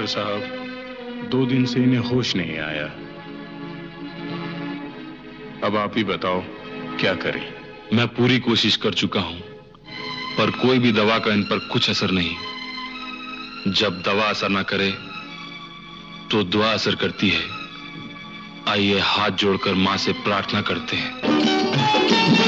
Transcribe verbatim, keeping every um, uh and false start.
Doctor साहब, दो दिन से इन्हें होश नहीं आया। अब आप ही बताओ क्या करें। मैं पूरी कोशिश कर चुका हूं, पर कोई भी दवा का इन पर कुछ असर नहीं। जब दवा असर ना करे तो दुआ असर करती है। आइए हाथ जोड़कर मां से प्रार्थना करते हैं।